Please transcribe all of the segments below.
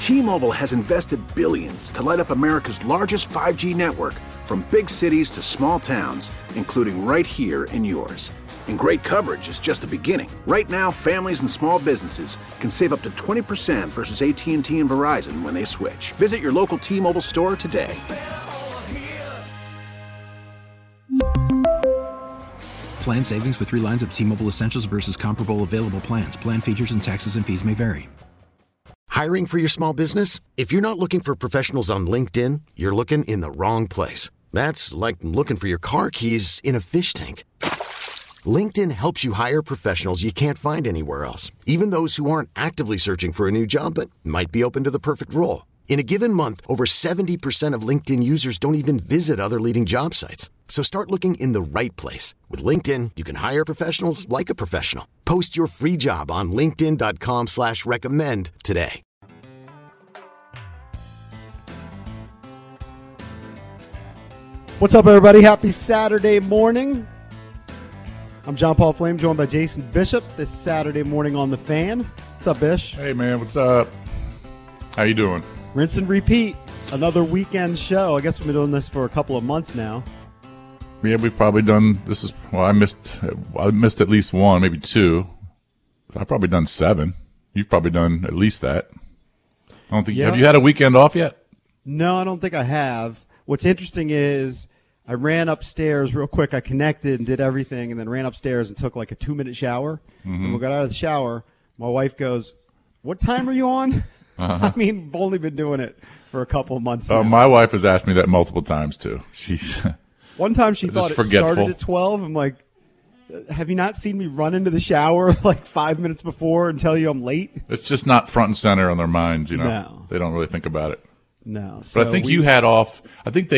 T-Mobile has invested billions to light up America's largest 5G network, from big cities to small towns, including right here in yours. And great coverage is just the beginning. Right now, families and small businesses can save up to 20% versus AT&T and Verizon when they switch. Visit your local T-Mobile store today. Plan savings with 3 lines of T-Mobile Essentials versus comparable available plans. Plan features and taxes and fees may vary. Hiring for your small business? If you're not looking for professionals on LinkedIn, you're looking in the wrong place. That's like looking for your car keys in a fish tank. LinkedIn helps you hire professionals you can't find anywhere else, even those who aren't actively searching for a new job but might be open to the perfect role. In a given month, over 70% of LinkedIn users don't even visit other leading job sites. So start looking in the right place. With LinkedIn, you can hire professionals like a professional. Post your free job on linkedin.com/recommend today. What's up, everybody? Happy Saturday morning. I'm John Paul Flame, joined by Jason Bishop this Saturday morning on The Fan. What's up, Bish? Hey, man. What's up? How you doing? Rinse and repeat. Another weekend show. I guess we've been doing this for a couple of months now. Yeah, we've probably done this. I missed at least one, maybe two. I've probably done 7. You've probably done at least that. I don't think. Yeah. Have you had a weekend off yet? No, I don't think I have. What's interesting is I ran upstairs real quick. I connected and did everything, and then ran upstairs and took like a 2-minute shower. And when we got out of the shower, my wife goes, "What time are you on?" I mean, I've only been doing it for a couple of months now. My wife has asked me that multiple times too. One time she thought it forgetful. started at 12. I'm like, have you not seen me run into the shower like 5 minutes before and tell you I'm late? It's just not front and center on their minds, you know. No. They don't really think about it. No. But I think you had off. I think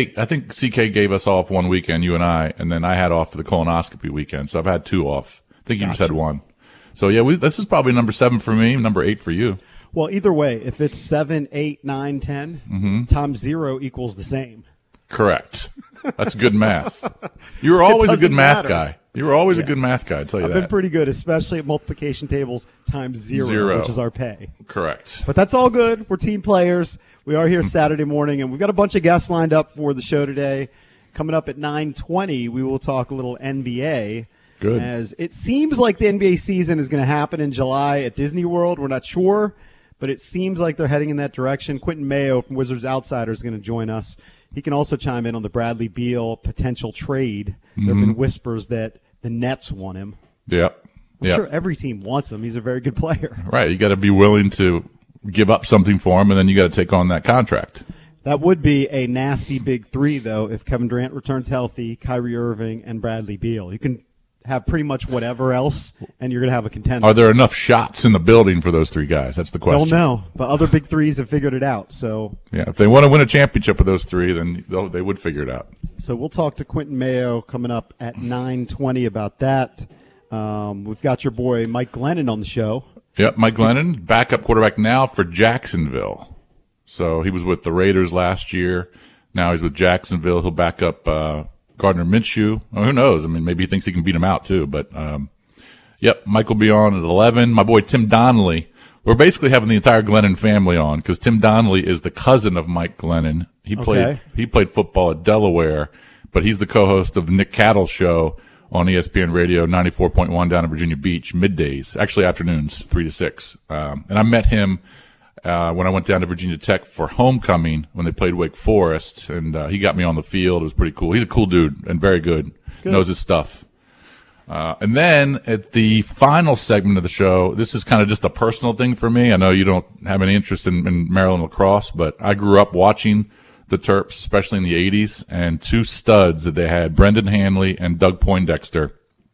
CK gave us off one weekend, you and I, and then I had off for the colonoscopy weekend. So I've had 2 off. I think you just had 1. So yeah, this is probably number 7 for me, number 8 for you. Well, either way, if it's 7, 8, 9, 10, times 0 equals the same. Correct. That's good math. You were always a good math matter. guy. You were always a good math guy, I'll tell you I've that. been pretty good, especially at multiplication tables times 0, which is our pay. Correct. But that's all good. We're team players. We are here Saturday morning, and we've got a bunch of guests lined up for the show today. Coming up at 9:20, we will talk a little NBA. Good. As it seems like the NBA season is going to happen in July at Disney World. We're not sure, but it seems like they're heading in that direction. Quentin Mayo from Wizards Outsiders is going to join us. He can also chime in on the Bradley Beal potential trade. There have been whispers that the Nets want him. Yep. I'm sure every team wants him. He's a very good player. Right. You got to be willing to give up something for him, and then you got to take on that contract. That would be a nasty big 3, though, if Kevin Durant returns healthy, Kyrie Irving, and Bradley Beal. You can have pretty much whatever else, and you're going to have a contender. Are there enough shots in the building for those 3 guys? That's the question. Don't know, but other big 3s have figured it out. So yeah, if they want to win a championship with those 3, then they would figure it out. So we'll talk to Quentin Mayo coming up at 9:20 about that. We've got your boy Mike Glennon on the show. Yep, Mike Glennon, backup quarterback now for Jacksonville. So he was with the Raiders last year. Now he's with Jacksonville. He'll back up Gardner Minshew. Well, who knows? I mean, maybe he thinks he can beat him out too. But, yep, Mike will be on at 11. My boy Tim Donnelly. We're basically having the entire Glennon family on because Tim Donnelly is the cousin of Mike Glennon. He played football at Delaware, but he's the co-host of the Nick Cattle Show on ESPN Radio 94.1 down in Virginia Beach, middays, actually afternoons, 3 to 6. And I met him when I went down to Virginia Tech for homecoming when they played Wake Forest, and he got me on the field. It was pretty cool. He's a cool dude and very good. Knows his stuff. And then at the final segment of the show, this is kind of just a personal thing for me. I know you don't have any interest in Maryland lacrosse, but I grew up watching the Terps, especially in the 80s, and 2 studs that they had, Brendan Hanley and Doug Poindexter,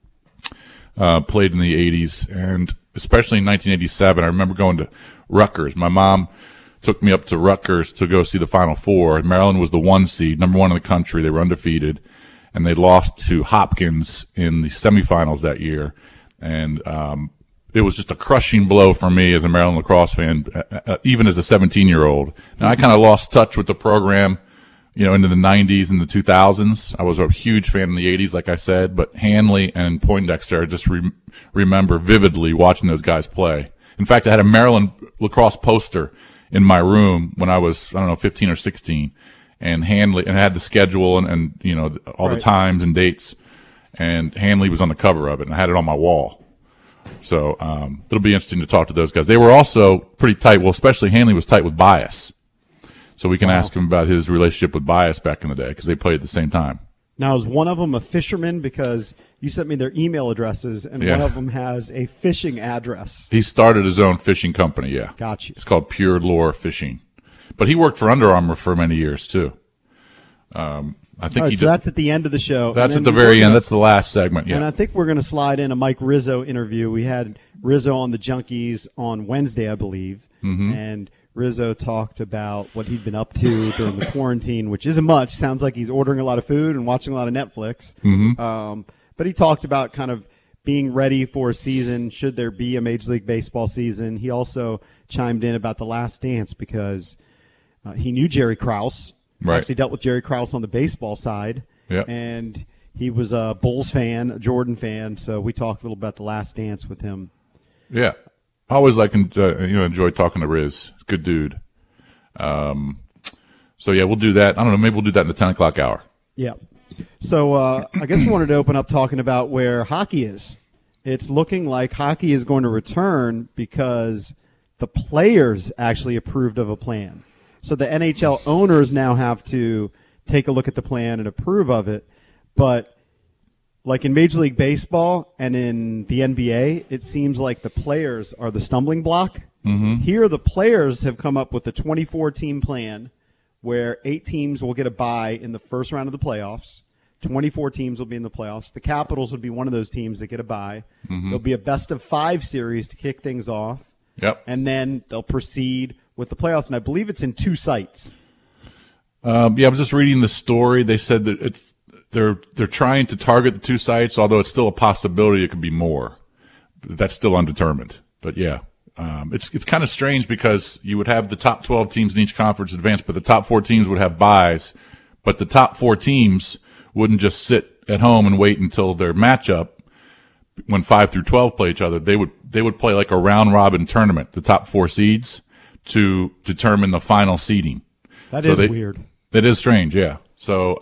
played in the 80s, and especially in 1987. I remember going to Rutgers. My mom took me up to Rutgers to go see the Final Four. Maryland was the 1 seed, number 1 in the country. They were undefeated, and they lost to Hopkins in the semifinals that year. And it was just a crushing blow for me as a Maryland lacrosse fan, even as a 17-year-old. Now, I kind of lost touch with the program, into the 90s and the 2000s. I was a huge fan in the 80s, like I said, but Hanley and Poindexter, I just remember vividly watching those guys play. In fact, I had a Maryland lacrosse poster in my room when I was, I don't know, 15 or 16, and Hanley, and I had the schedule and you know, all the times and dates, and Hanley was on the cover of it, and I had it on my wall. So it'll be interesting to talk to those guys. They were also pretty tight. Well, especially Hanley was tight with Bias. So we can ask him about his relationship with Bias back in the day because they played at the same time. Now, is one of them a fisherman? Because you sent me their email addresses, and one of them has a fishing address. He started his own fishing company, yeah. Gotcha. It's called Pure Lure Fishing. But he worked for Under Armour for many years, too. I think so that's at the end of the show. That's at the very end. That's the last segment, yeah. And I think we're going to slide in a Mike Rizzo interview. We had Rizzo on the Junkies on Wednesday, I believe, and Rizzo talked about what he'd been up to during the quarantine, which isn't much. Sounds like he's ordering a lot of food and watching a lot of Netflix. But he talked about kind of being ready for a season, should there be a Major League Baseball season. He also chimed in about The Last Dance because he knew Jerry Krause. Right. Actually dealt with Jerry Krause on the baseball side. Yep. And he was a Bulls fan, a Jordan fan, so we talked a little about The Last Dance with him. Yeah. I always enjoy talking to Riz. Good dude. So, yeah, we'll do that. I don't know, maybe we'll do that in the 10 o'clock hour. Yeah. So I guess we wanted to open up talking about where hockey is. It's looking like hockey is going to return because the players actually approved of a plan. So the NHL owners now have to take a look at the plan and approve of it. But like in Major League Baseball and in the NBA, it seems like the players are the stumbling block. Here the players have come up with a 24-team plan where 8 teams will get a bye in the first round of the playoffs. 24 teams will be in the playoffs. The Capitals would be one of those teams that get a bye. There'll be a best-of-5 series to kick things off. Yep. And then they'll proceed with the playoffs, and I believe it's in 2 sites. I was just reading the story. They said that they're trying to target the 2 sites, although it's still a possibility it could be more. That's still undetermined. But yeah, it's kind of strange because you would have the top 12 teams in each conference advance, but the top 4 teams would have byes. But the top 4 teams wouldn't just sit at home and wait until their matchup when 5 through 12 play each other. They would play like a round robin tournament, the top 4 seeds, to determine the final seeding. That is weird. It is strange, yeah. So,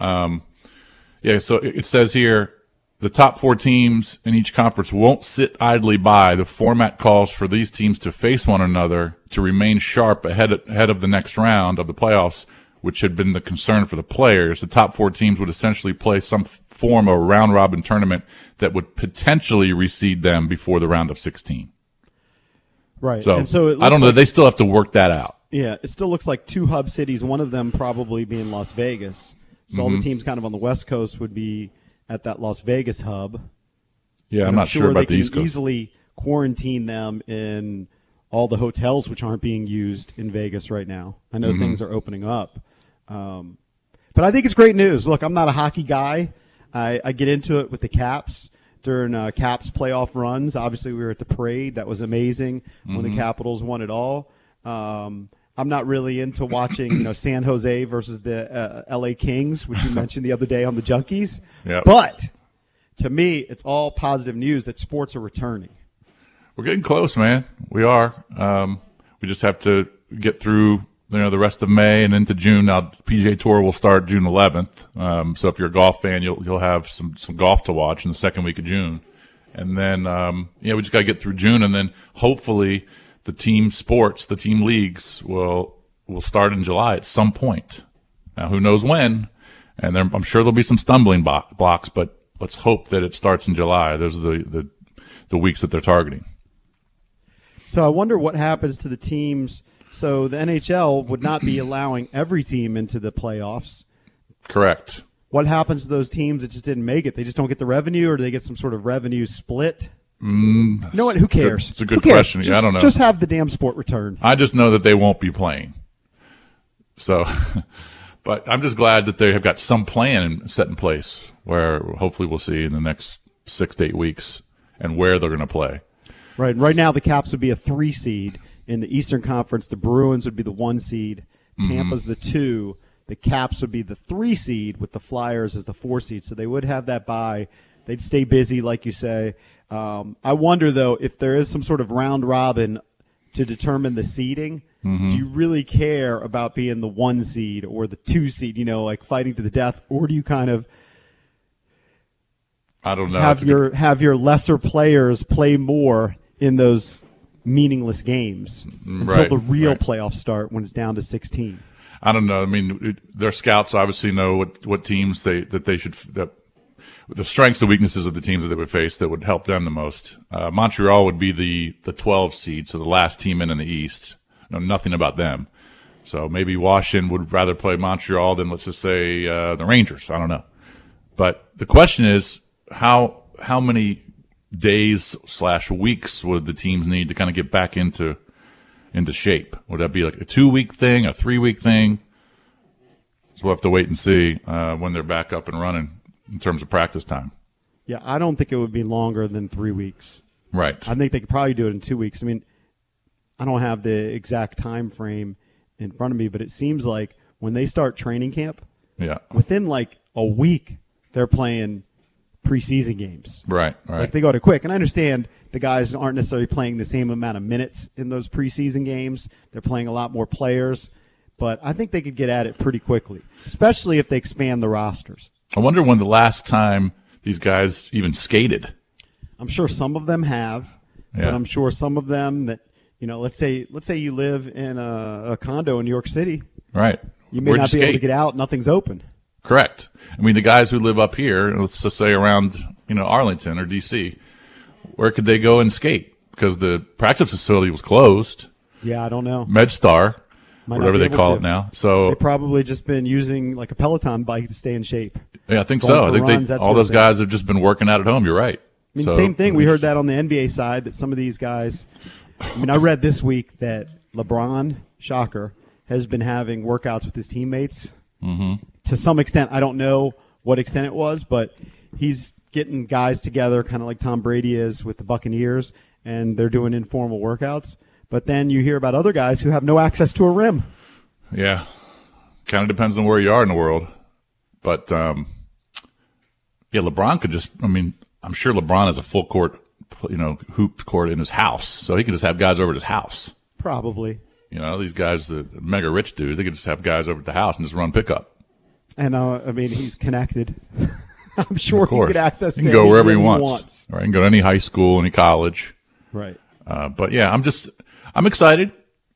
so it says here, the top 4 teams in each conference won't sit idly by. The format calls for these teams to face one another to remain sharp ahead of the next round of the playoffs, which had been the concern for the players. The top 4 teams would essentially play some form of round robin tournament that would potentially reseed them before the round of 16. Right. So, and so I don't know. They still have to work that out. Yeah, it still looks like 2 hub cities, one of them probably being Las Vegas. So all the teams kind of on the West Coast would be at that Las Vegas hub. Yeah, I'm not sure about the East Coast. They can easily quarantine them in all the hotels which aren't being used in Vegas right now. I know things are opening up. But I think it's great news. Look, I'm not a hockey guy. I get into it with the Caps during Caps playoff runs. Obviously, we were at the parade. That was amazing when the Capitals won it all. I'm not really into watching, San Jose versus the L.A. Kings, which you mentioned the other day on the Junkies. Yep. But to me, it's all positive news that sports are returning. We're getting close, man. We are. We just have to get through the rest of May and into June. Now, PGA Tour will start June 11th. So if you're a golf fan, you'll have some golf to watch in the second week of June. And then, we just got to get through June, and then hopefully the team sports, the team leagues will start in July at some point. Now, who knows when? And I'm sure there'll be some stumbling blocks, but let's hope that it starts in July. Those are the weeks that they're targeting. So I wonder what happens to the teams. So the NHL would not be allowing every team into the playoffs. Correct. What happens to those teams that just didn't make it? They just don't get the revenue, or do they get some sort of revenue split? You know what? Who cares? It's a good question. Just, I don't know. Just have the damn sport return. I just know that they won't be playing. So, but I'm just glad that they have got some plan set in place where hopefully we'll see in the next 6 to 8 weeks and where they're going to play. Right. Right now, the Caps would be a 3 seed. In the Eastern Conference, the Bruins would be the 1 seed. Tampa's the 2. The Caps would be the 3 seed with the Flyers as the 4 seed. So they would have that bye. They'd stay busy, like you say. I wonder, though, if there is some sort of round-robin to determine the seeding, Mm-hmm. do you really care about being the 1 seed or the 2 seed, like fighting to the death, or do you kind of I don't know. have your lesser players play more in those meaningless games until the real playoffs start when it's down to 16? I don't know. I mean, their scouts obviously know what teams they should the strengths and weaknesses of the teams that they would face that would help them the most. Montreal would be the 12 seed, so the last team in the East. Know nothing about them. So maybe Washington would rather play Montreal than, let's just say, the Rangers. I don't know. But the question is, how many days / weeks would the teams need to kind of get back into shape? Would that be like a 2-week thing, a 3-week thing? So we'll have to wait and see when they're back up and running in terms of practice time. Yeah, I don't think it would be longer than 3 weeks. Right. I think they could probably do it in 2 weeks. I mean, I don't have the exact time frame in front of me, but it seems like when they start training camp, within like a week, they're playing preseason games. Right. Like they go to quick. And I understand the guys aren't necessarily playing the same amount of minutes in those preseason games. They're playing a lot more players. But I think they could get at it pretty quickly, especially if they expand the rosters. I wonder when the last time these guys even skated. I'm sure some of them have, but I'm sure some of them that, let's say you live in a condo in New York City. Right. You may not be able to get out. Nothing's open. Correct. I mean, the guys who live up here, let's just say around, Arlington or D.C., where could they go and skate? Because the practice facility was closed. Yeah, I don't know. MedStar, whatever they call it now. So they've probably just been using like a Peloton bike to stay in shape. Yeah, I think so. I think all those guys have just been working out at home. You're right. I mean, same thing. We heard that on the NBA side, that some of these guys – I read this week that LeBron, shocker, has been having workouts with his teammates. Mm-hmm. To some extent, I don't know what extent it was, but he's getting guys together kind of like Tom Brady is with the Buccaneers, and they're doing informal workouts. But then you hear about other guys who have no access to a rim. Yeah. Kind of depends on where you are in the world. But, LeBron could just – I'm sure LeBron has a full court hoop court in his house, so he could just have guys over at his house. Probably. These guys, the mega rich dudes, they could just have guys over at the house and just run pickup. And he's connected. I'm sure he could access. He can go wherever he wants. Right, he can go to any high school, any college. Right. But yeah, I'm excited.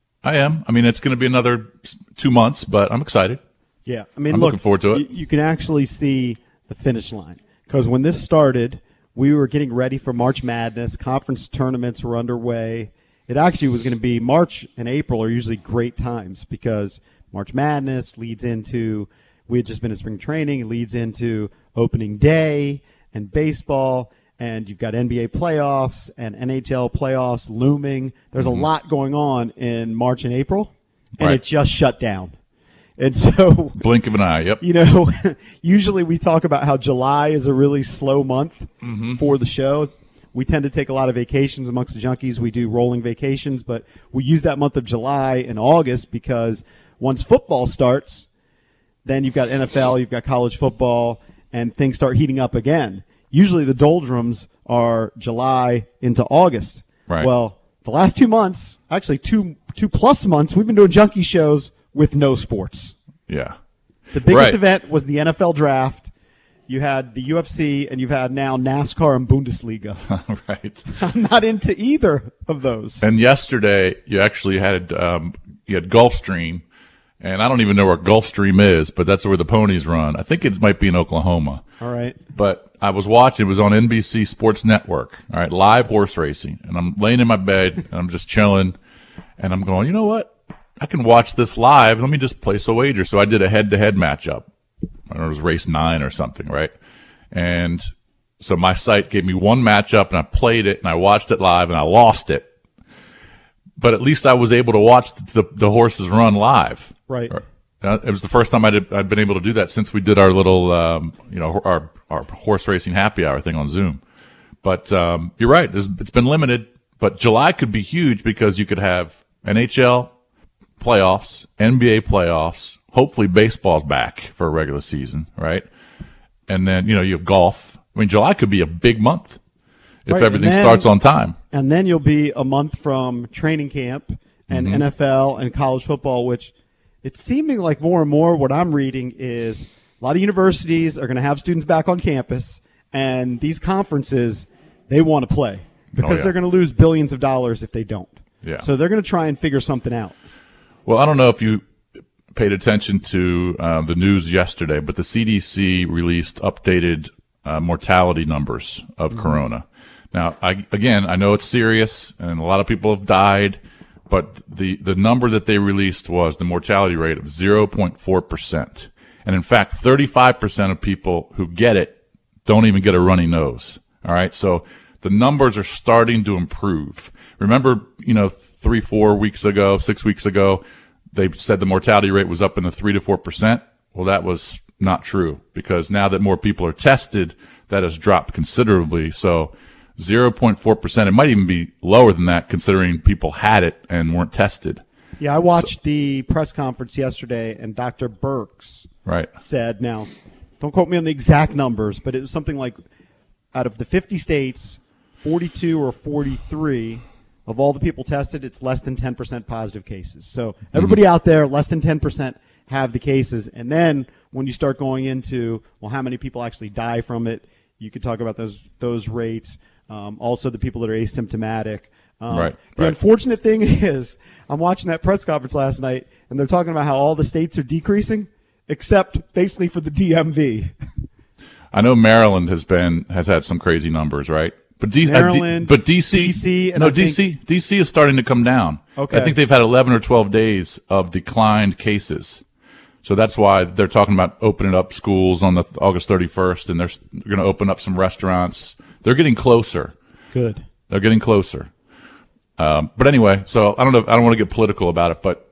I am. It's going to be another 2 months, but I'm excited. Yeah, I'm looking forward to it. You can actually see the finish line, because when this started, we were getting ready for March Madness. Conference tournaments were underway. It actually was going to be March and April are usually great times because March Madness leads into – we had just been in spring training. It leads into opening day and baseball, and you've got NBA playoffs and NHL playoffs looming. There's a lot going on in March and April, and it just shut down. And so blink of an eye, yep. Usually we talk about how July is a really slow month for the show. We tend to take a lot of vacations amongst the junkies. We do rolling vacations, but we use that month of July and August because once football starts, then you've got NFL, you've got college football, and things start heating up again. Usually the doldrums are July into August. Right. Well, the last 2 months, actually two plus months, we've been doing junkie shows with no sports. Yeah. The biggest event was the NFL draft. You had the UFC, and you've had now NASCAR and Bundesliga. Right. I'm not into either of those. And yesterday, you actually had Gulfstream, and I don't even know where Gulfstream is, but that's where the ponies run. I think it might be in Oklahoma. All right. But I was watching. It was on NBC Sports Network. All right, live horse racing, and I'm laying in my bed, and I'm just chilling, and I'm going, you know what? I can watch this live. Let me just place a wager. So I did a head-to-head matchup. I don't know, it was race 9 or something, right? And so my site gave me one matchup, and I played it, and I watched it live, and I lost it. But at least I was able to watch the horses run live. Right. It was the first time I'd been able to do that since we did our little, our horse racing happy hour thing on Zoom. But you're right. It's been limited. But July could be huge because you could have NHL playoffs, NBA playoffs. Hopefully baseball's back for a regular season, right? And then, you have golf. July could be a big month if everything starts on time. and then you'll be a month from training camp and NFL and college football, which it's seeming like more and more what I'm reading is a lot of universities are going to have students back on campus, and these conferences, they want to play because they're going to lose billions of dollars if they don't. Yeah. So they're going to try and figure something out. Well, I don't know if you paid attention to the news yesterday, but the CDC released updated mortality numbers of corona. Now, I know it's serious and a lot of people have died, but the number that they released was the mortality rate of 0.4%. And in fact, 35% of people who get it don't even get a runny nose. All right. So the numbers are starting to improve. Remember, 3-4 weeks ago, 6 weeks ago, they said the mortality rate was up in the 3 to 4%. Well, that was not true because now that more people are tested, that has dropped considerably. So 0.4%, it might even be lower than that considering people had it and weren't tested. Yeah, I watched the press conference yesterday, and Dr. Birx said, now, don't quote me on the exact numbers, but it was something like out of the 50 states, 42 or 43 of all the people tested, it's less than 10% positive cases. So everybody out there, less than 10% have the cases. And then when you start going into, well, how many people actually die from it, you could talk about those rates. Also the people that are asymptomatic. The unfortunate thing is I'm watching that press conference last night, and they're talking about how all the states are decreasing, except basically for the DMV. I know Maryland has had some crazy numbers, right? But DC is starting to come down. Okay. I think they've had 11 or 12 days of declined cases. So that's why they're talking about opening up schools on the August 31st, and they're going to open up some restaurants. They're getting closer. Good. They're getting closer. But anyway, so I don't want to get political about it, but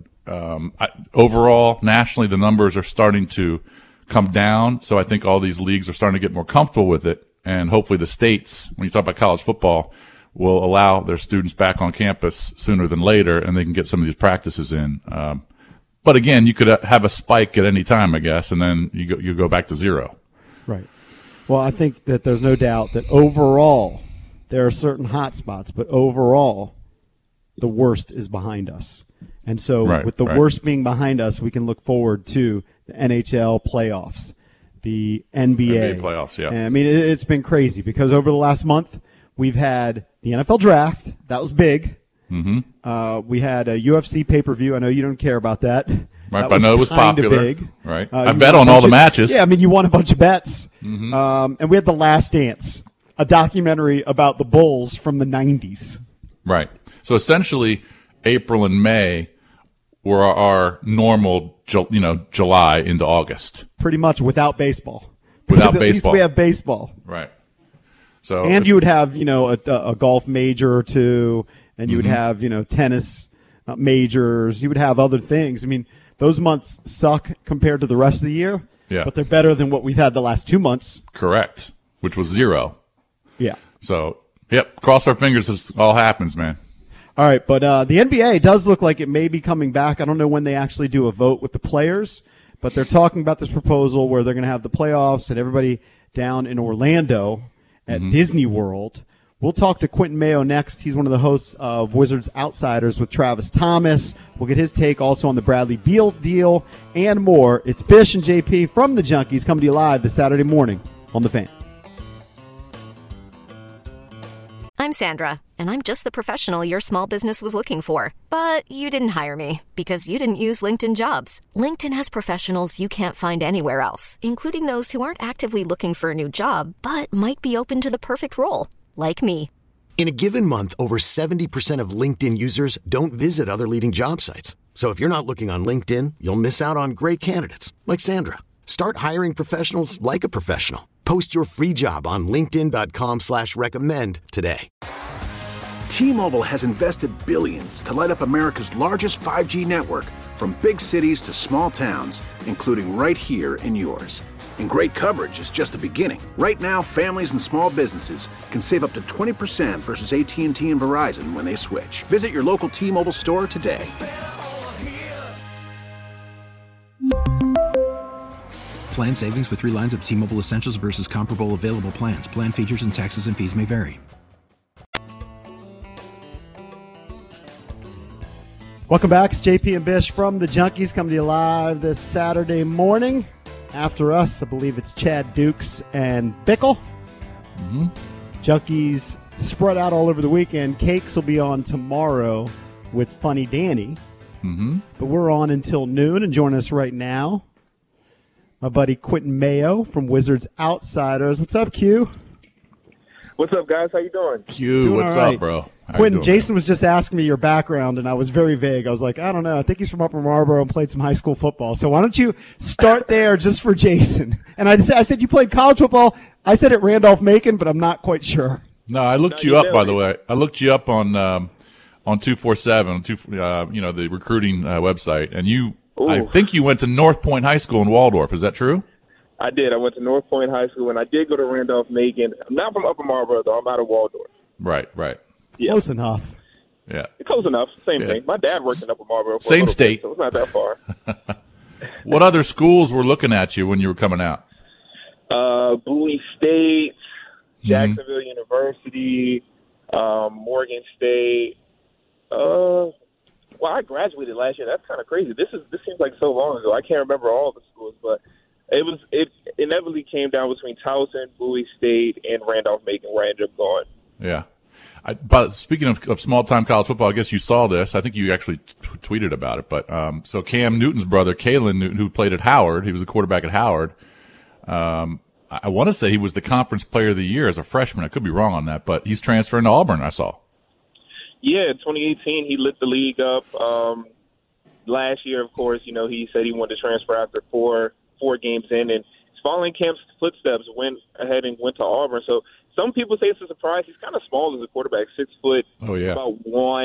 overall, nationally, the numbers are starting to come down. So I think all these leagues are starting to get more comfortable with it. And hopefully the states, when you talk about college football, will allow their students back on campus sooner than later, and they can get some of these practices in. But again, you could have a spike at any time, I guess, and then you go back to zero. Right. Well, I think that there's no doubt that overall there are certain hot spots, but overall the worst is behind us. And so with the worst being behind us, we can look forward to the NHL playoffs, the NBA playoffs, yeah. And, I mean, it's been crazy because over the last month we've had the NFL draft. That was big. Mm-hmm. We had a UFC pay-per-view. I know you don't care about that. Right, but I know it was popular. Big. Right. I bet on all the matches. Yeah, I mean, you won a bunch of bets. Mm-hmm. And we had The Last Dance, a documentary about the Bulls from the 90s. Right. So essentially, April and May were our normal, July into August. Pretty much without baseball. Without baseball. At least we have baseball. Right. So and you would have, a golf major or two, and you would have, tennis majors. You would have other things. I mean, those months suck compared to the rest of the year, but they're better than what we've had the last 2 months. Correct, which was zero. Yeah. So, cross our fingers this all happens, man. All right, but the NBA does look like it may be coming back. I don't know when they actually do a vote with the players, but they're talking about this proposal where they're going to have the playoffs and everybody down in Orlando at Disney World. We'll talk to Quentin Mayo next. He's one of the hosts of Wizards Outsiders with Travis Thomas. We'll get his take also on the Bradley Beal deal and more. It's Bish and JP from the Junkies coming to you live this Saturday morning on The Fan. I'm Sandra, and I'm just the professional your small business was looking for. But you didn't hire me because you didn't use LinkedIn Jobs. LinkedIn has professionals you can't find anywhere else, including those who aren't actively looking for a new job, but might be open to the perfect role, like me. In a given month, over 70% of LinkedIn users don't visit other leading job sites. So if you're not looking on LinkedIn, you'll miss out on great candidates like Sandra. Start hiring professionals like a professional. Post your free job on linkedin.com/recommend today. T-Mobile has invested billions to light up America's largest 5G network, from big cities to small towns, including right here in yours. And great coverage is just the beginning. Right now, families and small businesses can save up to 20% versus AT&T and Verizon when they switch. Visit your local T-Mobile store today. Plan savings with 3 lines of T-Mobile Essentials versus comparable available plans. Plan features and taxes and fees may vary. Welcome back. It's JP and Bish from the Junkies coming to you live this Saturday morning. After us, I believe it's Chad Dukes and Bickle. Mm-hmm. Junkies spread out all over the weekend. Cakes will be on tomorrow with Funny Danny. Mm-hmm. But we're on until noon, and joining us right now, my buddy Quentin Mayo from Wizards Outsiders. What's up, Q? What's up, guys? How you doing? Q, what's up, bro? Quentin, Jason was just asking me your background, and I was very vague. I was like, I don't know. I think he's from Upper Marlboro and played some high school football. So why don't you start there just for Jason? And I said you played college football. I said at Randolph-Macon, but I'm not quite sure. No, I looked you up, by the way. I looked you up on 247, the recruiting website, and I think you went to North Point High School in Waldorf. Is that true? I did. I went to North Point High School, and I did go to Randolph-Macon. I'm not from Upper Marlboro, though. I'm out of Waldorf. Right. Yeah. Close enough. Yeah. Close enough. Same thing. My dad worked in Upper Marlboro. Same state. So it's not that far. What other schools were looking at you when you were coming out? Bowie State, Jacksonville University, Morgan State. Well, I graduated last year. That's kind of crazy. This seems like so long ago. I can't remember all the schools, but it inevitably came down between Towson, Bowie State, and Randolph-Macon, where I ended up going. Yeah. But speaking of small-time college football, I guess you saw this. I think you actually tweeted about it. But so Cam Newton's brother, Kalen Newton, who played at Howard, he was a quarterback at Howard. I want to say he was the conference player of the year as a freshman. I could be wrong on that, but he's transferring to Auburn, I saw. Yeah, in 2018, he lit the league up. Last year, of course, he said he wanted to transfer after four games in, and he's following Cam's footsteps, went ahead and went to Auburn. So some people say it's a surprise. He's kind of small as a quarterback, 6 foot, about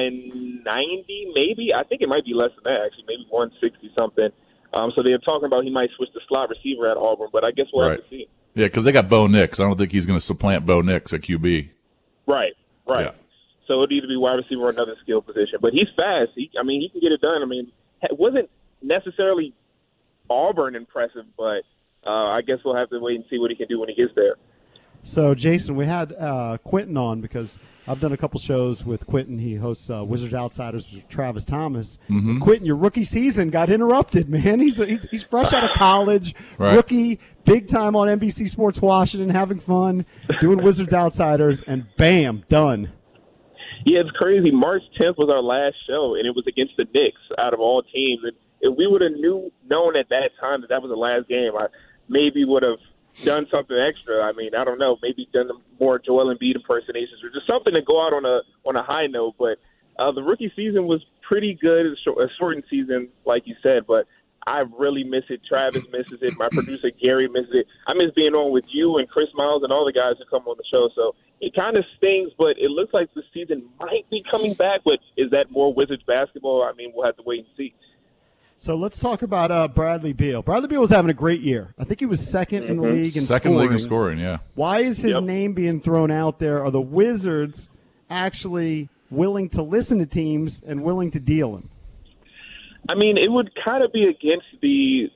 190 maybe. I think it might be less than that, actually, maybe 160 something. So they're talking about he might switch to slot receiver at Auburn, but I guess we'll have to see. Yeah, because they got Bo Nix. I don't think he's going to supplant Bo Nix at QB. Right. Yeah. So it'd either be wide receiver or another skill position. But he's fast. He can get it done. I mean, it wasn't necessarily Auburn impressive, but I guess we'll have to wait and see what he can do when he gets there. So, Jason, we had Quentin on because I've done a couple shows with Quentin. He hosts Wizards Outsiders with Travis Thomas. Mm-hmm. Quentin, your rookie season got interrupted, man. He's fresh out of college, right. Rookie, big time on NBC Sports Washington, having fun, doing Wizards Outsiders, and bam, done. Yeah, it's crazy. March 10th was our last show, and it was against the Knicks out of all teams. And if we would have known at that time that was the last game, I maybe would have done something extra. I mean, I don't know, maybe done more Joel Embiid impersonations or just something to go out on a high note. But the rookie season was pretty good. A shortened season, like you said, but I really miss it. Travis misses it. My producer Gary misses it. I miss being on with you and Chris Miles and all the guys who come on the show. So it kind of stings, but it looks like the season might be coming back. But is that more Wizards basketball? I mean, we'll have to wait and see. So let's talk about Bradley Beal. Bradley Beal was having a great year. I think he was second in the league in second scoring. League in scoring, yeah. Why is his name being thrown out there? Are the Wizards actually willing to listen to teams and willing to deal him? I mean, it would kind of be against the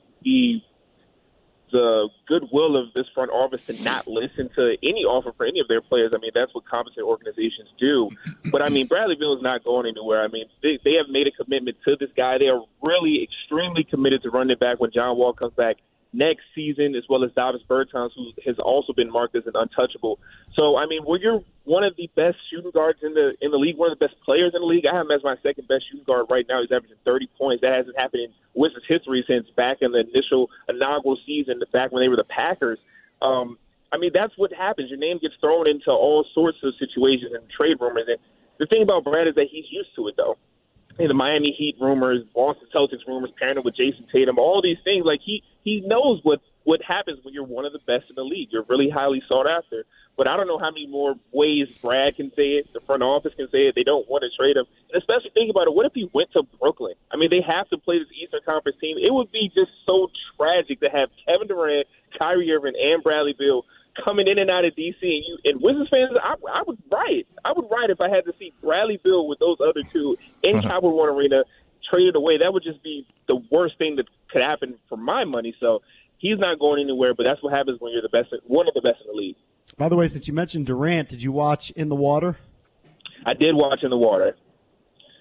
goodwill of this front office to not listen to any offer for any of their players. I mean, that's what competent organizations do. But, I mean, Bradley Beal is not going anywhere. I mean, they have made a commitment to this guy. They are really extremely committed to running it back when John Wall comes back next season, as well as Davis Bertans, who has also been marked as an untouchable. So, I mean, when you're one of the best shooting guards in the league, one of the best players in the league, I have him as my second best shooting guard right now. He's averaging 30 points. That hasn't happened in Wizards history since back in the initial inaugural season, back when they were the Packers. I mean, that's what happens. Your name gets thrown into all sorts of situations and trade rumors. And the thing about Brad is that he's used to it, though. The Miami Heat rumors, Boston Celtics rumors, pairing with Jason Tatum, all these things. Like, he knows what happens when you're one of the best in the league. You're really highly sought after. But I don't know how many more ways Brad can say it, the front office can say it. They don't want to trade him. And especially think about it, what if he went to Brooklyn? I mean, they have to play this Eastern Conference team. It would be just so tragic to have Kevin Durant, Kyrie Irving, and Bradley Beal coming in and out of D.C. And Wizards fans, I would riot. I would riot if I had to see Bradley Beal with those other two in Capital One Arena traded away. That would just be the worst thing that could happen for my money. So he's not going anywhere, but that's what happens when you're the best, one of the best in the league. By the way, since you mentioned Durant, did you watch In the Water? I did watch In the Water.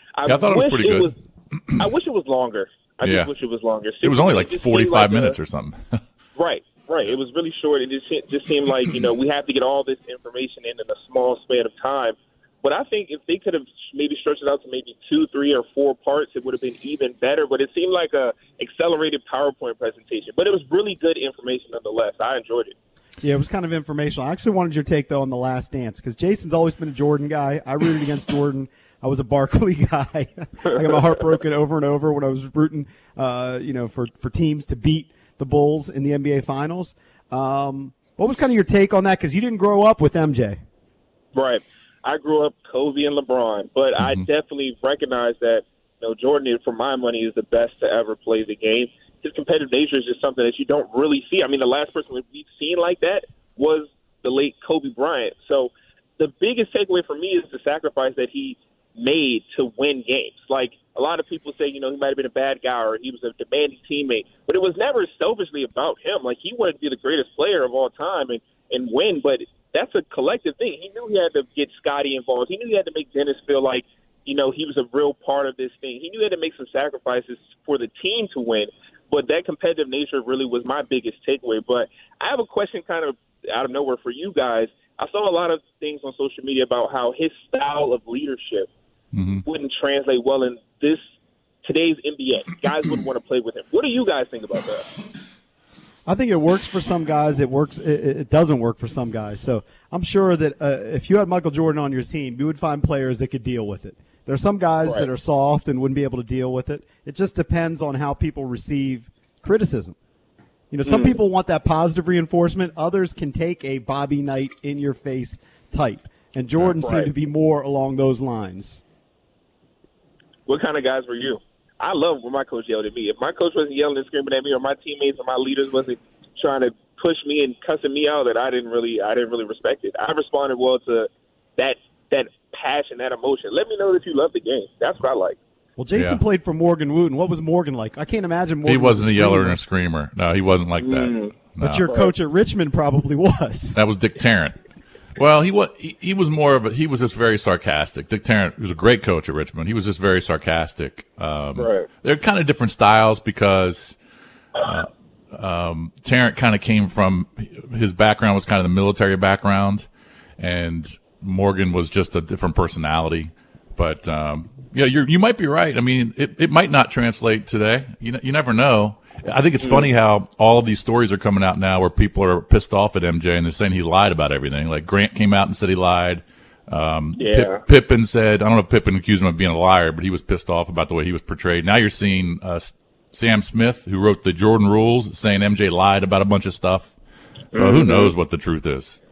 I thought it was pretty good. I wish it was longer. I just wish it was longer. It was only like 45 minutes or something. Right. It was really short. It just seemed like, we have to get all this information in a small span of time. But I think if they could have maybe stretched it out to maybe 2, 3, or 4 parts, it would have been even better. But it seemed like a accelerated PowerPoint presentation. But it was really good information nonetheless. I enjoyed it. Yeah, it was kind of informational. I actually wanted your take, though, on The Last Dance, because Jason's always been a Jordan guy. I rooted against Jordan. I was a Barkley guy. I got my heart broken over and over when I was rooting, for teams to beat the Bulls in the NBA Finals. What was kind of your take on that? Because you didn't grow up with MJ. Right. I grew up Kobe and LeBron, but I definitely recognize that Jordan, for my money, is the best to ever play the game. His competitive nature is just something that you don't really see. I mean, the last person we've seen like that was the late Kobe Bryant. So the biggest takeaway for me is the sacrifice that he made to win games. Like, a lot of people say, he might have been a bad guy or he was a demanding teammate, but it was never selfishly about him. Like, he wanted to be the greatest player of all time and win, but that's a collective thing. He knew he had to get Scottie involved. He knew he had to make Dennis feel like, he was a real part of this thing. He knew he had to make some sacrifices for the team to win, but that competitive nature really was my biggest takeaway. But I have a question kind of out of nowhere for you guys. I saw a lot of things on social media about how his style of leadership wouldn't translate well in today's NBA. Guys wouldn't want to play with him. What do you guys think about that? I think it works for some guys. It doesn't work for some guys. So I'm sure that if you had Michael Jordan on your team, you would find players that could deal with it. There are some guys that are soft and wouldn't be able to deal with it. It just depends on how people receive criticism. Some people want that positive reinforcement. Others can take a Bobby Knight in-your-face type. And Jordan seemed to be more along those lines. What kind of guys were you? I love when my coach yelled at me. If my coach wasn't yelling and screaming at me, or my teammates or my leaders wasn't trying to push me and cussing me out, that I didn't really respect it. I responded well to that passion, that emotion. Let me know that you love the game. That's what I like. Well, Jason played for Morgan Wooten. What was Morgan like? I can't imagine Morgan. He wasn't a yeller and a screamer. No, he wasn't like that. No. But your coach at Richmond probably was. That was Dick Tarrant. Well, he was more of he was just very sarcastic. Dick Tarrant was a great coach at Richmond. He was just very sarcastic. They're kind of different styles because Tarrant kind of came from his background was kind of the military background, and Morgan was just a different personality. But you might be right. I mean, it might not translate today. You never know. I think it's funny how all of these stories are coming out now where people are pissed off at MJ and they're saying he lied about everything. Like Grant came out and said he lied. Pippen said, I don't know if Pippen accused him of being a liar, but he was pissed off about the way he was portrayed. Now you're seeing Sam Smith, who wrote the Jordan Rules, saying MJ lied about a bunch of stuff. So who knows what the truth is?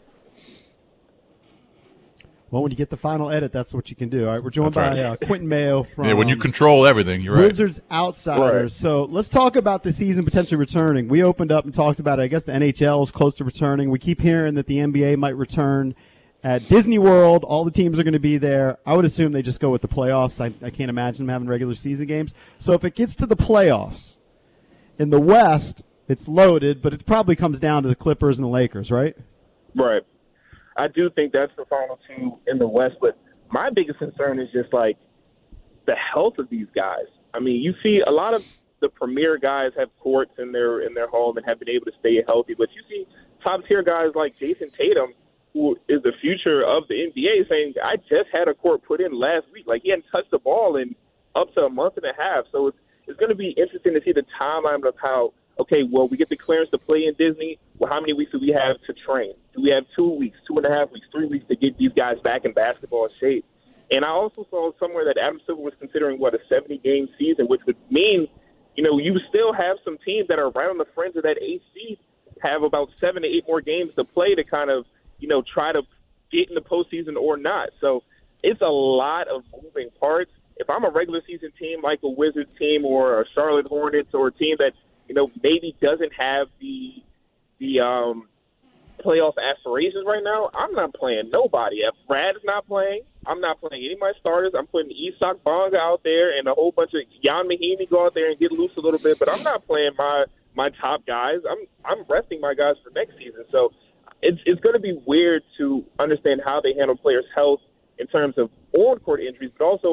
Well, when you get the final edit, that's what you can do. All right, we're joined by Quentin Mayo from when you control everything, you're Wizards Outsiders. Right. So let's talk about the season potentially returning. We opened up and talked about it. I guess the NHL is close to returning. We keep hearing that the NBA might return at Disney World. All the teams are going to be there. I would assume they just go with the playoffs. I can't imagine them having regular season games. So if it gets to the playoffs, in the West, it's loaded, but it probably comes down to the Clippers and the Lakers, right? Right. I do think that's the final two in the West, but my biggest concern is just like the health of these guys. I mean, you see a lot of the premier guys have courts in their home and have been able to stay healthy, but you see top tier guys like Jason Tatum, who is the future of the NBA, saying, I just had a court put in last week. Like, he hadn't touched the ball in up to a month and a half. So it's going to be interesting to see the timeline of how, okay, well, we get the clearance to play in Disney. Well, how many weeks do we have to train? Do we have 2 weeks, 2.5 weeks, 3 weeks to get these guys back in basketball shape? And I also saw somewhere that Adam Silver was considering, a 70-game season, which would mean, you still have some teams that are right on the fringe of that 8th seed, have about 7 to 8 more games to play to kind of, try to get in the postseason or not. So it's a lot of moving parts. If I'm a regular season team like a Wizards team or a Charlotte Hornets or a team that, maybe doesn't have the playoff aspirations right now, I'm not playing nobody. If Brad is not playing, I'm not playing any of my starters. I'm putting Isak Bonga out there and a whole bunch of Jan Mahinmi go out there and get loose a little bit, but I'm not playing my top guys. I'm resting my guys for next season. So it's going to be weird to understand how they handle players' health in terms of on-court injuries, but also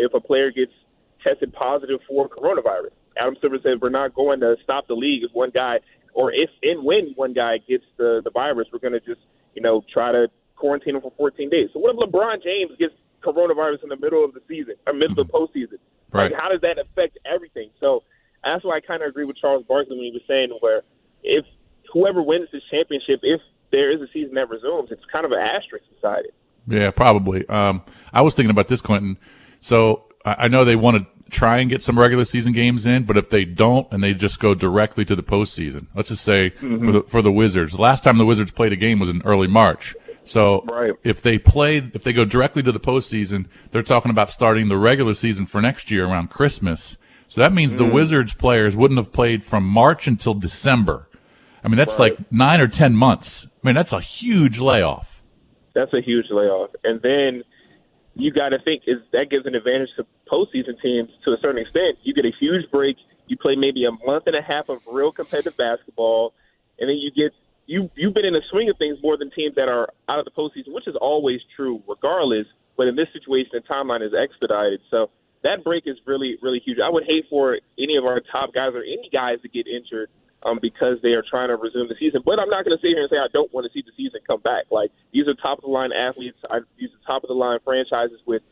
if a player gets tested positive for coronavirus. Adam Silver said we're not going to stop the league if one guy, or if and when one guy gets the virus, we're going to just, try to quarantine him for 14 days. So what if LeBron James gets coronavirus in the middle of the season, or middle of the postseason? Right. Like, how does that affect everything? So that's why I kind of agree with Charles Barkley when he was saying where if whoever wins this championship, if there is a season that resumes, it's kind of an asterisk beside it. Yeah, probably. I was thinking about this, Quentin. So I know they want to try and get some regular season games in, but if they don't and they just go directly to the postseason, let's just say for the Wizards, the last time the Wizards played a game was in early March. So if they go directly to the postseason, they're talking about starting the regular season for next year around Christmas. So that means the Wizards players wouldn't have played from March until December. I mean, that's like 9 or 10 months. I mean, that's a huge layoff. That's a huge layoff. And then you got to think that gives an advantage to postseason teams to a certain extent. You get a huge break. You play maybe a month and a half of real competitive basketball, and then you've been in the swing of things more than teams that are out of the postseason, which is always true regardless. But in this situation, the timeline is expedited. So that break is really, really huge. I would hate for any of our top guys or any guys to get injured because they are trying to resume the season. But I'm not going to sit here and say I don't want to see the season come back. Like, these are top-of-the-line athletes. These are top-of-the-line franchises with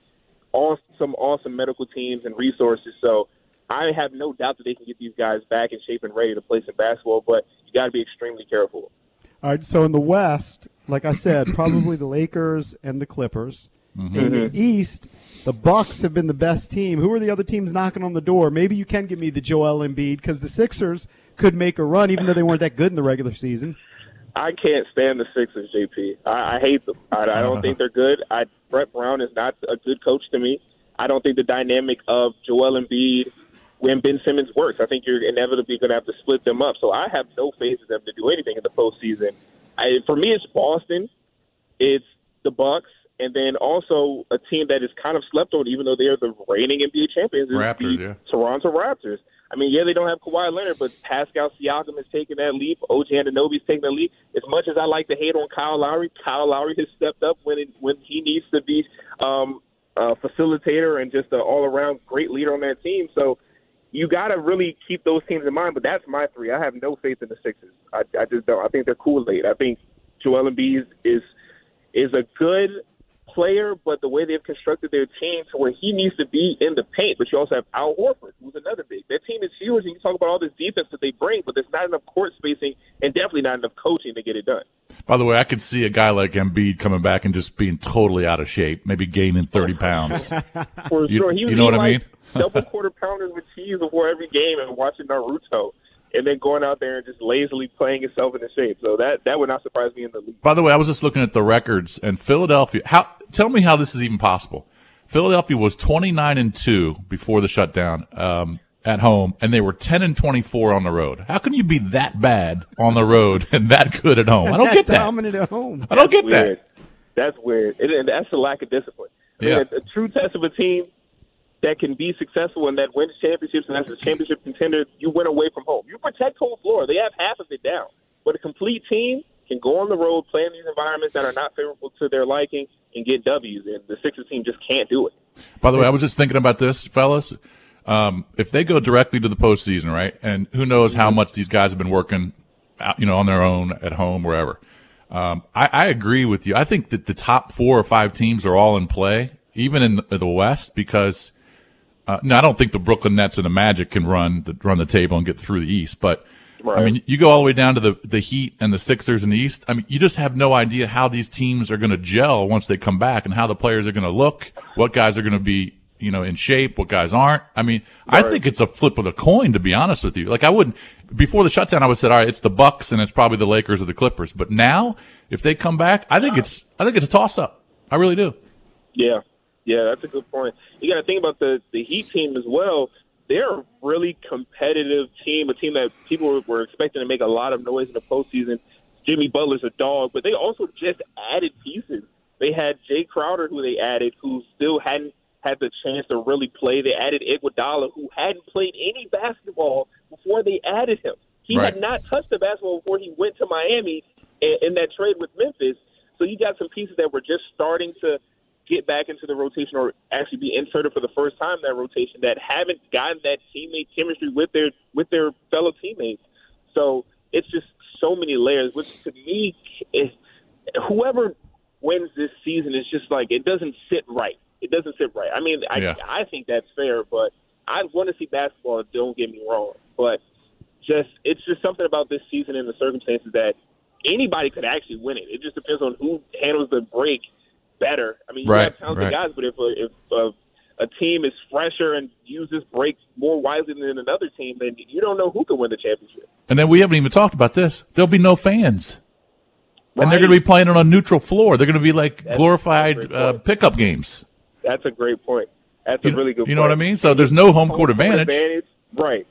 some awesome medical teams and resources. So I have no doubt that they can get these guys back in shape and ready to play some basketball, but you got to be extremely careful. All right, so in the West, like I said, probably the Lakers and the Clippers. In the East, the Bucks have been the best team. Who are the other teams knocking on the door? Maybe you can give me the Joel Embiid, because the Sixers could make a run, even though they weren't that good in the regular season. I can't stand the Sixers, JP. I hate them. I don't think they're good. Brett Brown is not a good coach to me. I don't think the dynamic of Joel Embiid when Ben Simmons works. I think you're inevitably going to have to split them up. So I have no faith in them to do anything in the postseason. For me, it's Boston, it's the Bucks, and then also a team that is kind of slept on, even though they are the reigning NBA champions, Toronto Raptors. I mean, yeah, they don't have Kawhi Leonard, but Pascal Siakam has taken that leap. OG Anunoby's taken that leap. As much as I like to hate on Kyle Lowry has stepped up when he needs to be a facilitator and just an all-around great leader on that team. So you got to really keep those teams in mind, but that's my three. I have no faith in the Sixers. I just don't. I think they're Kool-Aid. I think Joel Embiid is a good player, but the way they've constructed their team to where he needs to be in the paint, but you also have Al Horford, who's another big. Their team is huge, and you talk about all this defense that they bring, but there's not enough court spacing and definitely not enough coaching to get it done. By the way, I could see a guy like Embiid coming back and just being totally out of shape, maybe gaining 30 pounds. For sure. You know what I mean? Double quarter pounders with cheese before every game and watching Naruto, and then going out there and just lazily playing himself into shape. So that would not surprise me in the league. By the way, I was just looking at the records, and Philadelphia. Tell me how this is even possible. Philadelphia was 29-2 before the shutdown at home, and they were 10-24 on the road. How can you be that bad on the road and that good at home? I don't get that. Dominant at home. I don't get that. That's weird. And that's the lack of discipline. I mean, a true test of a team that can be successful and that wins championships and that's a championship contender, you win away from home. You protect home floor. They have half of it down. But a complete team can go on the road, play in these environments that are not favorable to their liking, and get W's. And the Sixers team just can't do it. By the way, I was just thinking about this, fellas. If they go directly to the postseason, right, and who knows how much these guys have been working, on their own, at home, wherever. I agree with you. I think that the top 4 or 5 teams are all in play, even in the West, because no, I don't think the Brooklyn Nets and the Magic can run the table and get through the East. But right. I mean, you go all the way down to the Heat and the Sixers in the East. I mean, you just have no idea how these teams are going to gel once they come back, and how the players are going to look, what guys are going to be, in shape, what guys aren't. I mean, right. I think it's a flip of the coin, to be honest with you. Like, I wouldn't before the shutdown, I would have said, all right, it's the Bucks and it's probably the Lakers or the Clippers. But now, if they come back, I think it's a toss up. I really do. Yeah. Yeah, that's a good point. You got to think about the Heat team as well. They're a really competitive team, a team that people were expecting to make a lot of noise in the postseason. Jimmy Butler's a dog, but they also just added pieces. They had Jay Crowder, who they added, who still hadn't had the chance to really play. They added Iguodala, who hadn't played any basketball before they added him. He right. had not touched the basketball before he went to Miami in that trade with Memphis. So you got some pieces that were just starting to get back into the rotation or actually be inserted for the first time in that rotation that haven't gotten that teammate chemistry with their fellow teammates. So it's just so many layers, which to me is whoever wins this season is just like, it doesn't sit right. It doesn't sit right. I mean, I think that's fair, but I want to see basketball, don't get me wrong. But it's just something about this season and the circumstances that anybody could actually win it. It just depends on who handles the break better. I mean, you have talented guys, but if a team is fresher and uses break more wisely than another team, then you don't know who can win the championship. And then we haven't even talked about this. There'll be no fans. Right. And they're going to be playing it on a neutral floor. They're going to be like glorified pickup games. That's a great point. That's a really good point. You know what I mean? So there's no home court advantage. Right.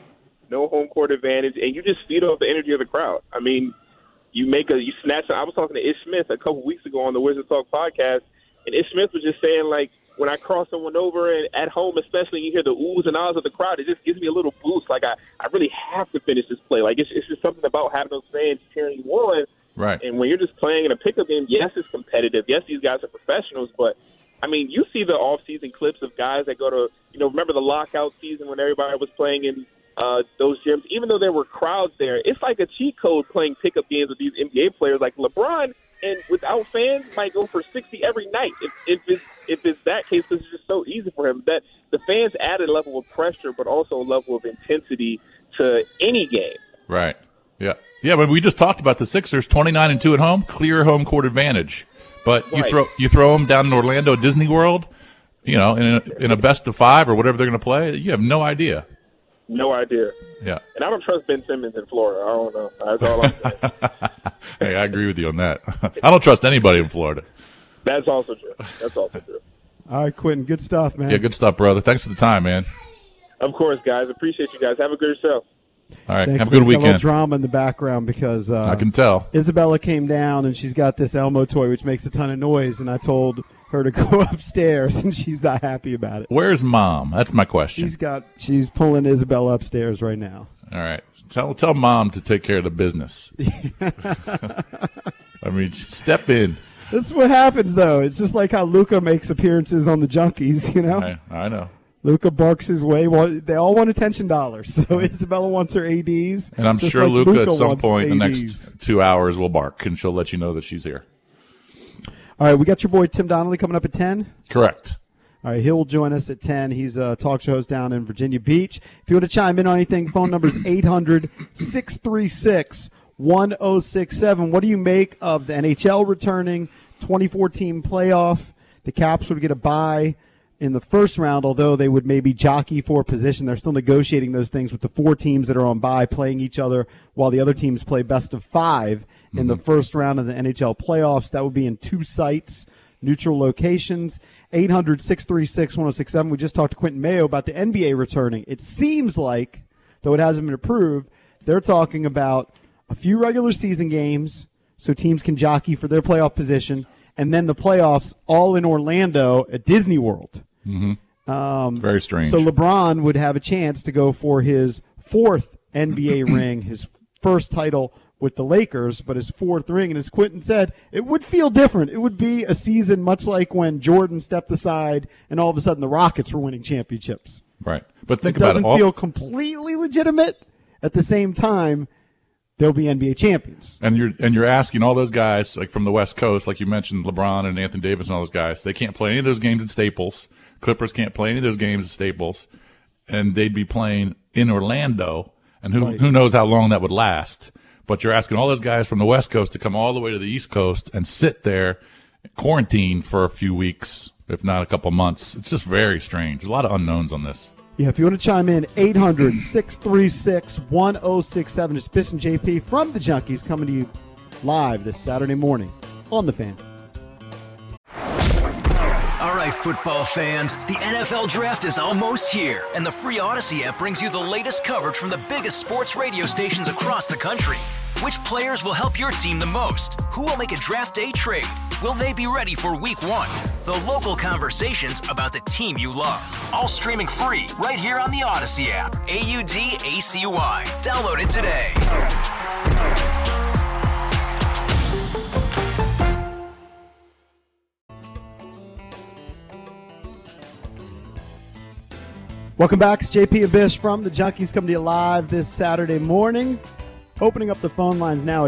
No home court advantage, and you just feed off the energy of the crowd. I mean, you snatch. I was talking to Ish Smith a couple weeks ago on the Wizards Talk podcast, and Ish Smith was just saying, like, when I cross someone over and at home, especially you hear the oohs and ahs of the crowd, it just gives me a little boost. Like, I really have to finish this play. Like, it's just something about having those fans cheering you on. Right. And when you're just playing in a pickup game, yes, it's competitive. Yes, these guys are professionals, but I mean, you see the off-season clips of guys that go to, remember the lockout season when everybody was playing in those gyms, even though there were crowds there, it's like a cheat code playing pickup games with these NBA players. Like LeBron, and without fans, might go for 60 every night. If it's that case, it's just so easy for him. That the fans add a level of pressure, but also a level of intensity to any game. Right. Yeah. Yeah, but we just talked about the Sixers, 29-2 at home, clear home court advantage. But you throw them down in Orlando, Disney World, in a best of 5 or whatever they're going to play. You have no idea. No idea. Yeah. And I don't trust Ben Simmons in Florida. I don't know. That's all I'm saying. Hey, I agree with you on that. I don't trust anybody in Florida. That's also true. All right, Quentin. Good stuff, man. Yeah, good stuff, brother. Thanks for the time, man. Of course, guys. Appreciate you guys. Have a good show. All right. Have a good weekend. A little drama in the background because I can tell. Isabella came down and she's got this Elmo toy which makes a ton of noise, and I told her to go upstairs, and she's not happy about it. Where's Mom? That's my question. She's pulling Isabella upstairs right now. All right. Tell Mom to take care of the business. I mean, step in. This is what happens, though. It's just like how Luka makes appearances on the Junkies, I know. Luka barks his way. Well, they all want attention dollars. So Isabella wants her ADs. And I'm sure like Luka at some point in the next 2 hours will bark, and she'll let you know that she's here. All right, we got your boy Tim Donnelly coming up at 10. Correct. All right, he'll join us at 10. He's a talk show host down in Virginia Beach. If you want to chime in on anything, phone number is 800-636-1067. What do you make of the NHL returning 2014 playoff? The Caps would get a bye in the first round, although they would maybe jockey for position. They're still negotiating those things with the 4 teams that are on bye playing each other while the other teams play best of 5 in the first round of the NHL playoffs. That would be in 2 sites, neutral locations. 800-636-1067. We just talked to Quentin Mayo about the NBA returning. It seems like, though it hasn't been approved, they're talking about a few regular season games so teams can jockey for their playoff position, and then the playoffs all in Orlando at Disney World. Mm-hmm. Very strange. So LeBron would have a chance to go for his 4th NBA ring, his first title with the Lakers, but his 4th ring. And as Quentin said, it would feel different. It would be a season much like when Jordan stepped aside and all of a sudden the Rockets were winning championships. Right. But think about it. It doesn't feel completely legitimate. At the same time, they'll be NBA champions. And you're asking all those guys, like from the West Coast, like you mentioned, LeBron and Anthony Davis and all those guys, they can't play any of those games at Staples. Clippers can't play any of those games at Staples. And they'd be playing in Orlando. And who knows how long that would last. But you're asking all those guys from the West Coast to come all the way to the East Coast and sit there, quarantine for a few weeks, if not a couple months. It's just very strange. There's a lot of unknowns on this. Yeah, if you want to chime in, 800-636-1067. It's Biss and JP from the Junkies coming to you live this Saturday morning on The Fan. All right, football fans, the NFL Draft is almost here, and the free Odyssey app brings you the latest coverage from the biggest sports radio stations across the country. Which players will help your team the most? Who will make a draft day trade? Will they be ready for week 1? The local conversations about the team you love. All streaming free right here on the Odyssey app. AUDACY. Download it today. Welcome back. It's JP and Bish from the Junkies coming to you live this Saturday morning. Opening up the phone lines now at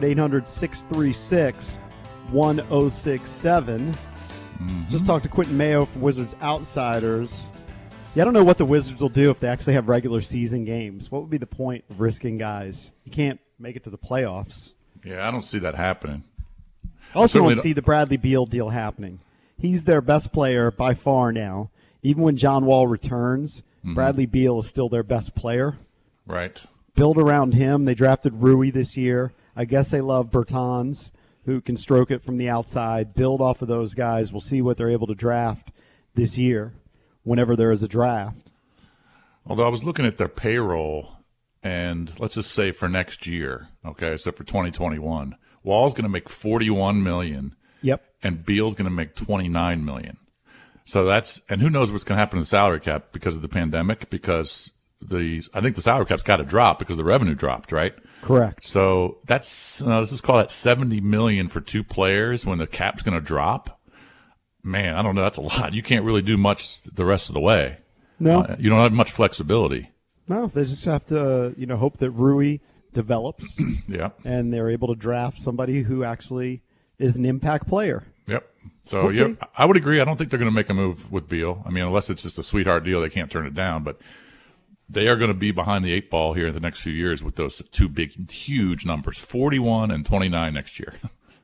800-636-1067. Just talked to Quentin Mayo from Wizards Outsiders. Yeah, I don't know what the Wizards will do if they actually have regular season games. What would be the point of risking guys? You can't make it to the playoffs. Yeah, I don't see that happening. I also don't see the Bradley Beal deal happening. He's their best player by far now. Even when John Wall returns, Bradley Beal is still their best player. Right. Build around him. They drafted Rui this year. I guess they love Bertans, who can stroke it from the outside. Build off of those guys. We'll see what they're able to draft this year whenever there is a draft. Although I was looking at their payroll, and let's just say for next year, okay, so for 2021, Wall's going to make $41 million. Yep. And Beal's going to make $29 million. So that's, and who knows what's going to happen to the salary cap because of the pandemic, because I think the salary cap's got to drop because the revenue dropped, right? Correct. So that's, let's just call that $70 million for two players when the cap's going to drop. Man, I don't know. That's a lot. You can't really do much the rest of the way. No. You don't have much flexibility. No, they just have to, hope that Rui develops. Yeah. And they're able to draft somebody who actually is an impact player. Yep. So, We'll see. I would agree. I don't think they're going to make a move with Beal. I mean, unless it's just a sweetheart deal, they can't turn it down. But they are going to be behind the eight ball here in the next few years with those two big, huge numbers, 41 and 29 next year.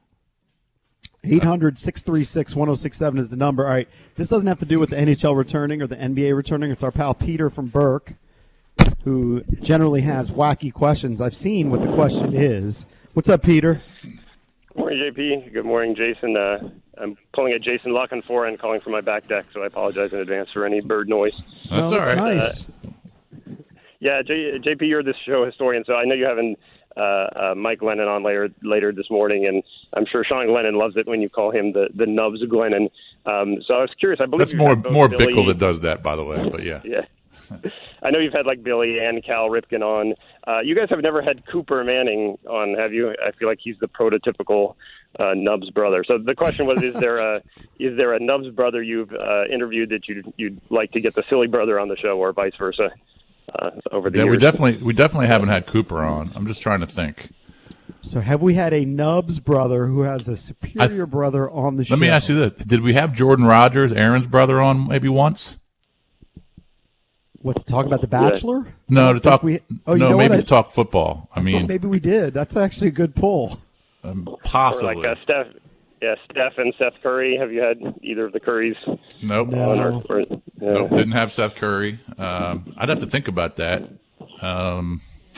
800-636-1067 is the number. All right, this doesn't have to do with the NHL returning or the NBA returning. It's our pal Peter from Burke, who generally has wacky questions. I've seen what the question is. What's up, Peter? Good morning, JP. Good morning, Jason. I'm pulling at Jason Lockenfor and calling from my back deck, so I apologize in advance for any bird noise. That's all right. Nice. Yeah, JP, you're the show historian, so I know you having Mike Glennon on later this morning, and I'm sure Sean Glennon loves it when you call him the Nubs Glennon. So I was curious. I believe that's more Bickle that does that, by the way. But yeah. Yeah. I know you've had like Billy and Cal Ripken on. You guys have never had Cooper Manning on, have you? I feel like he's the prototypical Nubs brother. So the question was: is there a Nubs brother you've interviewed that you'd like to get the silly brother on the show, or vice versa? Over the years. we definitely haven't had Cooper on. I'm just trying to think. So have we had a Nubs brother who has a superior brother on the show? Let me ask you this: did we have Jordan Rogers, Aaron's brother, on maybe once? What, to talk about The Bachelor? No, to talk. To talk football. I mean, maybe we did. That's actually a good pull. Possibly. Or like Steph and Seth Curry. Have you had either of the Currys? Nope. No. Nope. Didn't have Seth Curry. I'd have to think about that. But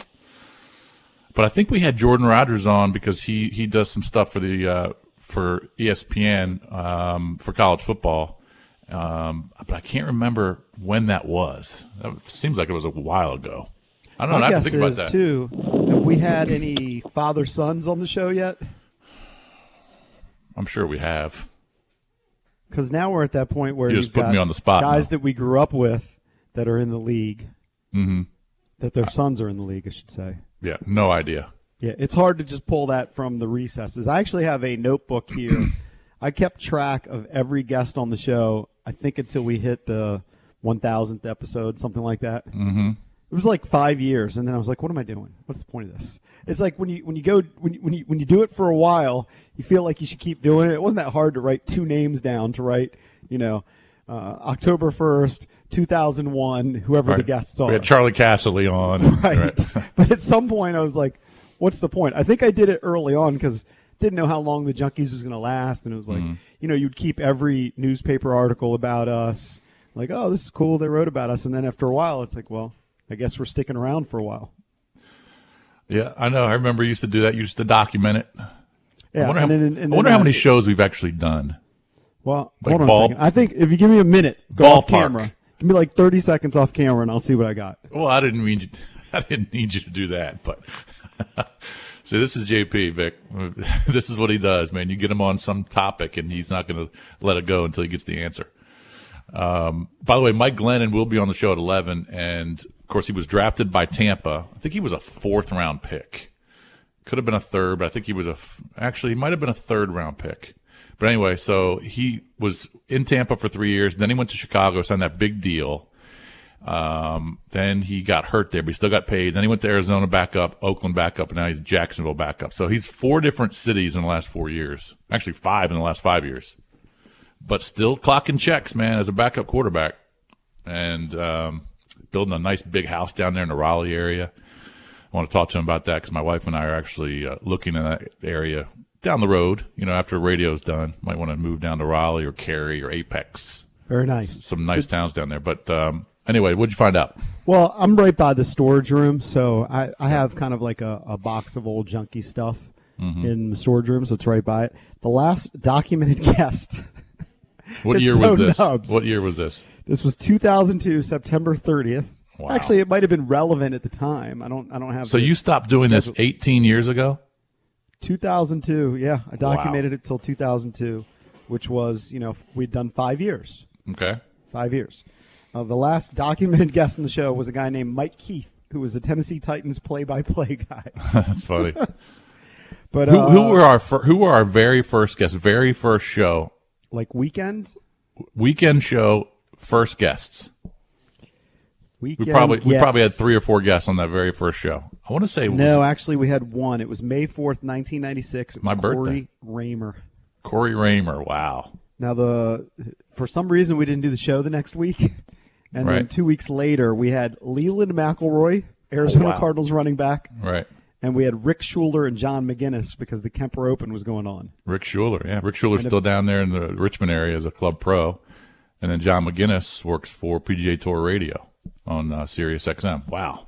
I think we had Jordan Rogers on because he does some stuff for the for ESPN for college football. But I can't remember when that was. It seems like it was a while ago. I don't know. I have to think about that. Too, have we had any father-sons on the show yet? I'm sure we have. Because now we're at that point where you just put me on the spot. Guys now. that we grew up with that are in the league. Mm-hmm. That their sons are in the league, I should say. Yeah, no idea. Yeah, it's hard to just pull that from the recesses. I actually have a notebook here. I kept track of every guest on the show, I think, until we hit the 1,000th episode, something like that. Mm-hmm. It was like 5 years, and then I was like, "What am I doing? What's the point of this?" It's like when you do it for a while, you feel like you should keep doing it. It wasn't that hard to write two names down. To write, October 1st, 2001, whoever the guests are. We had Charlie Casserly on. Right. But at some point, I was like, "What's the point?" I think I did it early on because didn't know how long the Junkies was going to last, and it was like, you'd keep every newspaper article about us, like, "Oh, this is cool, they wrote about us," and then after a while, it's like, well, I guess we're sticking around for a while. Yeah, I know. I remember you used to do that. You used to document it. Yeah, I wonder how many shows we've actually done. Well, hold on a second. I think if you give me a minute, go off camera. Give me like 30 seconds off camera, and I'll see what I got. Well, I didn't need you to do that, but so this is JP, Vic. This is what he does, man. You get him on some topic, and he's not going to let it go until he gets the answer. By the way, Mike Glennon will be on the show at 11, and of course he was drafted by Tampa. I think he was a 4th-round pick. Could have been a 3rd, but I think he was he might have been a 3rd-round pick. But anyway, so he was in Tampa for 3 years. Then he went to Chicago, signed that big deal. Then he got hurt there, but he still got paid. Then he went to Arizona back up, Oakland back up, and now he's Jacksonville back up. So he's 4 different cities in the last 4 years. Actually 5 in the last 5 years. But still clocking checks, man, as a backup quarterback. And building a nice big house down there in the Raleigh area. I want to talk to him about that because my wife and I are actually looking in that area down the road. After radio's done, might want to move down to Raleigh or Cary or Apex. Very nice. Some nice towns down there. But anyway, what'd you find out? Well, I'm right by the storage room, so I have kind of like a box of old junky stuff in the storage room, so it's right by it. The last documented guest. What year was this? Nubs. What year was this? This was 2002, September 30th. Wow. Actually, it might have been relevant at the time. I don't have. So you stopped doing this 18 years ago? 2002, yeah. I documented it till 2002, which was, we'd done 5 years. Okay. 5 years. The last documented guest on the show was a guy named Mike Keith, who was a Tennessee Titans play-by-play guy. That's funny. But who were our very first guests? Very first show? Like weekend show, first guests. Weekend, we probably had 3 or 4 guests on that very first show. I want to say actually we had one. It was May 4th, 1996. It was my birthday. Corey Raymer. Corey Raymer, wow. Now for some reason we didn't do the show the next week, and then 2 weeks later we had Leland McElroy, Arizona Cardinals running back, right, and we had Rick Schuler and John McGinnis because the Kemper Open was going on. Rick Schuler's still down there in the Richmond area as a club pro, and then John McGinnis works for PGA Tour Radio on Sirius XM. Wow.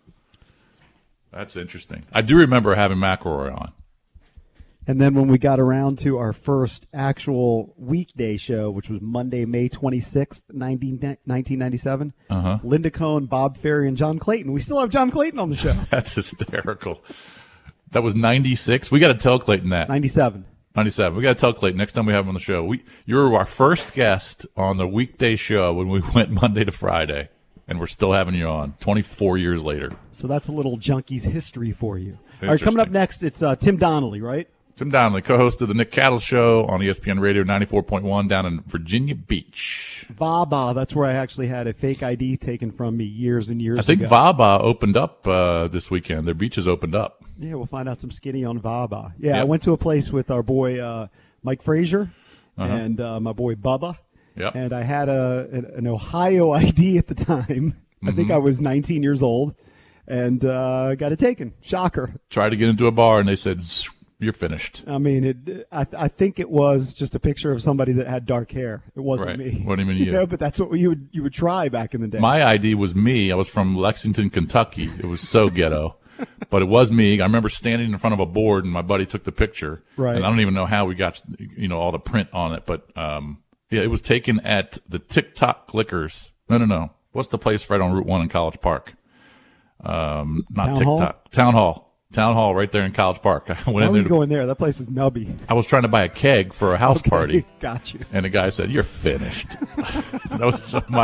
That's interesting. I do remember having McElroy on. And then when we got around to our first actual weekday show, which was Monday, May 26th, 1997, Linda Cohn, Bob Ferry, and John Clayton. We still have John Clayton on the show. That's hysterical. That was 96. We got to tell Clayton that. 97. 97. We got to tell Clayton next time we have him on the show. You were our first guest on the weekday show when we went Monday to Friday. And we're still having you on 24 years later. So that's a little Junkies history for you. All right, coming up next, it's Tim Donnelly, right? Tim Donnelly, co-host of the Nick Cattle Show on ESPN Radio 94.1 down in Virginia Beach. VABA, that's where I actually had a fake ID taken from me years and years ago. I think VABA opened up this weekend. Their beaches opened up. Yeah, we'll find out some skinny on VABA. Yeah, I went to a place with our boy Mike Frazier and my boy Bubba. Yep. And I had an Ohio ID at the time. I think I was 19 years old and got it taken. Shocker. Tried to get into a bar, and they said, you're finished. I mean, I think it was just a picture of somebody that had dark hair. It wasn't me. What do you mean you? But that's what you would try back in the day. My ID was me. I was from Lexington, Kentucky. It was so ghetto. But it was me. I remember standing in front of a board, and my buddy took the picture. Right. And I don't even know how we got all the print on it, but yeah, it was taken at the TikTok Liquors. No. What's the place right on Route 1 in College Park? Not Town TikTok. Hall? Town Hall right there in College Park. I went Why in were there. you going there? That place is nubby. I was trying to buy a keg for a house party. Got you. And the guy said, you're finished. Those are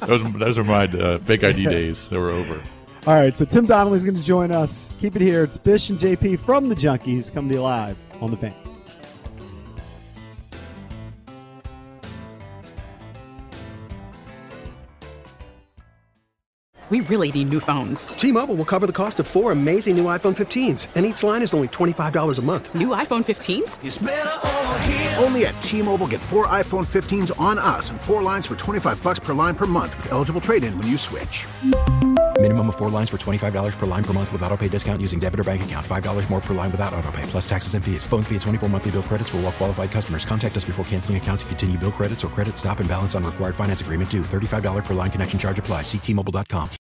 my fake ID days. They were over. All right, so Tim Donnelly's going to join us. Keep it here. It's Bish and JP from the Junkies coming to you live on The Fan. We really need new phones. T-Mobile will cover the cost of 4 amazing new iPhone 15s, and each line is only $25 a month. New iPhone 15s? It's better over here. Only at T-Mobile, get 4 iPhone 15s on us and 4 lines for $25 per line per month with eligible trade-in when you switch. Minimum of 4 lines for $25 per line per month with autopay discount using debit or bank account. $5 more per line without autopay, plus taxes and fees. Phone fee at 24 monthly bill credits for well-qualified customers. Contact us before canceling account to continue bill credits or credit stop and balance on required finance agreement due. $35 per line connection charge applies. See T-Mobile.com.